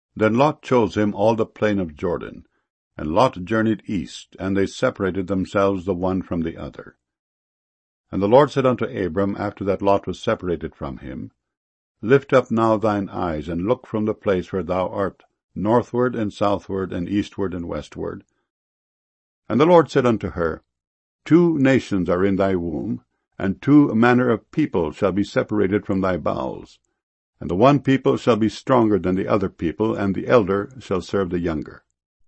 Then Lot chose him all the plain of Jordan, and Lot journeyed east, and they separated themselves the one from the other. And the Lord said unto Abram, after that Lot was separated from him, Lift up now thine eyes, and look from the place where thou art, northward and southward, and eastward and westward. And the Lord said unto her, 2 nations are in thy womb, and 2 manner of people shall be separated from thy bowels. And the one people shall be stronger than the other people, and the elder shall serve the younger.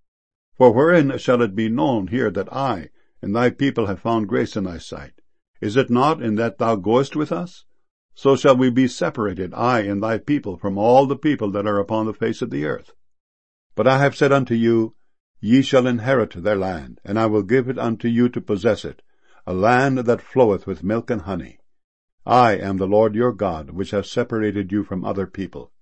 For wherein shall it be known here that I and thy people have found grace in thy sight? Is it not in that thou goest with us? So shall we be separated, I and thy people, from all the people that are upon the face of the earth. But I have said unto you, Ye shall inherit their land, and I will give it unto you to possess it, a land that floweth with milk and honey. I am the Lord your God, which hath separated you from other people.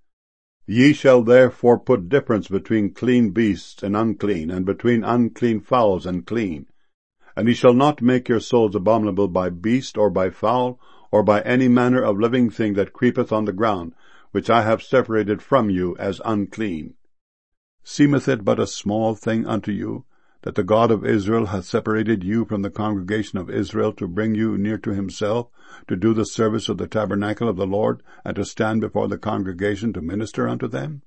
Ye shall therefore put difference between clean beasts and unclean, and between unclean fowls and clean. And ye shall not make your souls abominable by beast, or by fowl, or by any manner of living thing that creepeth on the ground, which I have separated from you as unclean. Seemeth it but a small thing unto you, that the God of Israel hath separated you from the congregation of Israel, to bring you near to himself, to do the service of the tabernacle of the Lord, and to stand before the congregation to minister unto them?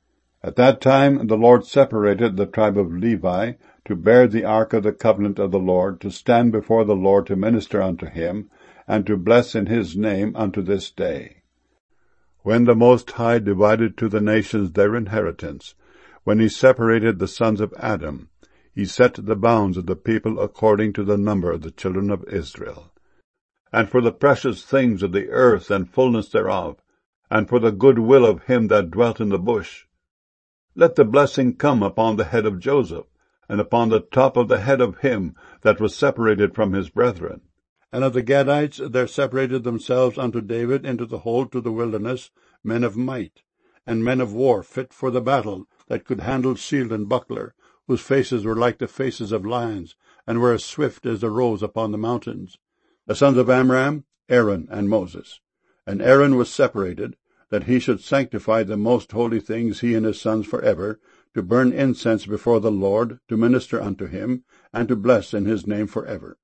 At that time the Lord separated the tribe of Levi, to bear the ark of the covenant of the Lord, to stand before the Lord to minister unto him, and to bless in his name unto this day. When the Most High divided to the nations their inheritance, when he separated the sons of Adam, he set the bounds of the people according to the number of the children of Israel. And for the precious things of the earth and fullness thereof, and for the good will of him that dwelt in the bush, let the blessing come upon the head of Joseph, and upon the top of the head of him that was separated from his brethren. And of the Gadites there separated themselves unto David into the hold to the wilderness men of might, and men of war fit for the battle, that could handle shield and buckler, whose faces were like the faces of lions, and were as swift as the roes upon the mountains. The sons of Amram, Aaron and Moses. And Aaron was separated, that he should sanctify the most holy things, he and his sons forever, to burn incense before the Lord, to minister unto him, and to bless in his name forever.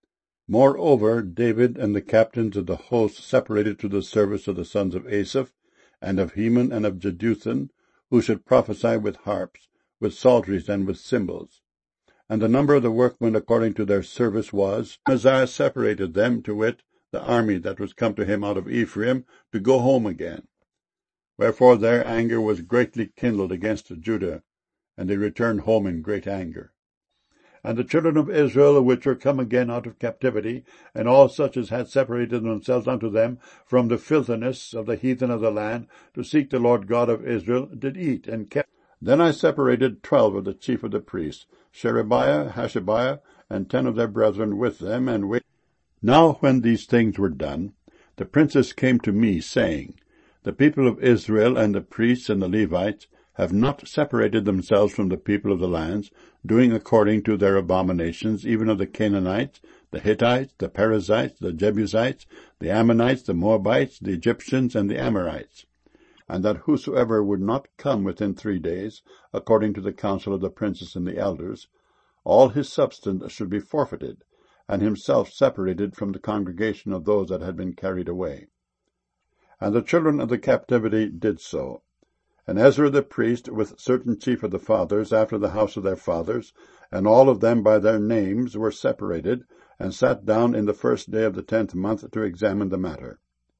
Moreover, David and the captains of the host separated to the service of the sons of Asaph, and of Heman and of Jeduthun, who should prophesy with harps, with psalteries, and with cymbals. And the number of the workmen according to their service was, Amaziah separated them, to wit, the army that was come to him out of Ephraim, to go home again. Wherefore their anger was greatly kindled against Judah, and they returned home in great anger. And the children of Israel, which were come again out of captivity, and all such as had separated themselves unto them from the filthiness of the heathen of the land, to seek the Lord God of Israel, did eat and kept. Then I separated 12 of the chief of the priests, Sherebiah, Hashabiah, and 10 of their brethren with them, and waited. Now when these things were done, the princes came to me, saying, The people of Israel and the priests and the Levites have not separated themselves from the people of the lands, doing according to their abominations, even of the Canaanites, the Hittites, the Perizzites, the Jebusites, the Ammonites, the Moabites, the Egyptians, and the Amorites. And that whosoever would not come within 3 days, according to the counsel of the princes and the elders, all his substance should be forfeited, and himself separated from the congregation of those that had been carried away. And the children of the captivity did so. And Ezra the priest, with certain chief of the fathers, after the house of their fathers, and all of them by their names, were separated, and sat down in the 1st day of the 10th month to examine the matter.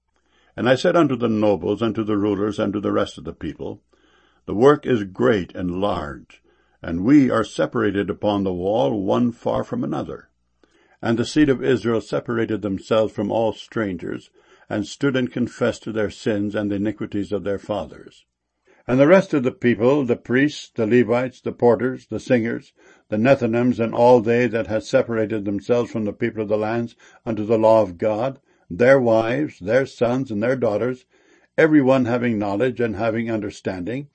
And I said unto the nobles, and to the rulers, and to the rest of the people, The work is great and large, and we are separated upon the wall, one far from another. And the seed of Israel separated themselves from all strangers, and stood and confessed their sins and the iniquities of their fathers. And the rest of the people, the priests, the Levites, the porters, the singers, the Nethinims, and all they that had separated themselves from the people of the lands unto the law of God, their wives, their sons, and their daughters, every one having knowledge and having understanding.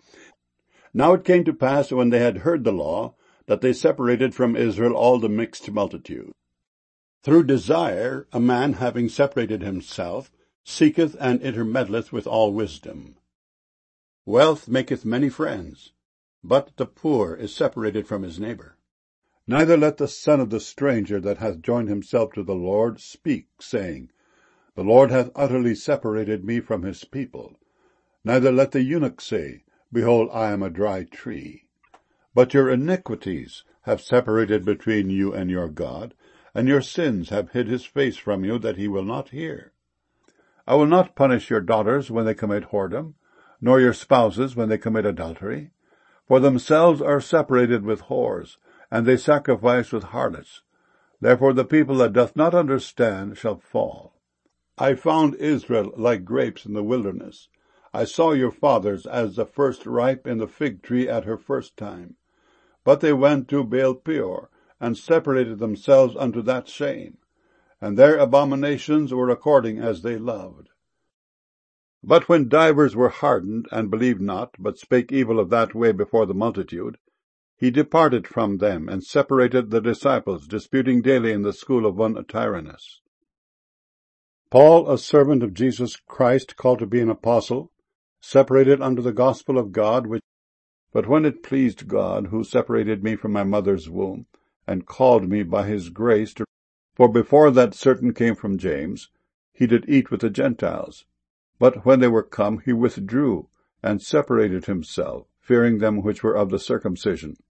Now it came to pass, when they had heard the law, that they separated from Israel all the mixed multitude. Through desire, a man having separated himself, seeketh and intermeddleth with all wisdom. Wealth maketh many friends, but the poor is separated from his neighbor. Neither let the son of the stranger that hath joined himself to the Lord speak, saying, The Lord hath utterly separated me from his people. Neither let the eunuch say, Behold, I am a dry tree. But your iniquities have separated between you and your God, and your sins have hid his face from you, that he will not hear. I will not punish your daughters when they commit whoredom, nor your spouses when they commit adultery. For themselves are separated with whores, and they sacrifice with harlots. Therefore the people that doth not understand shall fall. I found Israel like grapes in the wilderness. I saw your fathers as the first ripe in the fig tree at her first time. But they went to Baal-peor, and separated themselves unto that shame. And their abominations were according as they loved. But when divers were hardened, and believed not, but spake evil of that way before the multitude, he departed from them, and separated the disciples, disputing daily in the school of one Tyrannus. Paul, a servant of Jesus Christ, called to be an apostle, separated unto the gospel of God, but when it pleased God, who separated me from my mother's womb, and called me by his grace for before that certain came from James, he did eat with the Gentiles. But when they were come, he withdrew, and separated himself, fearing them which were of the circumcision.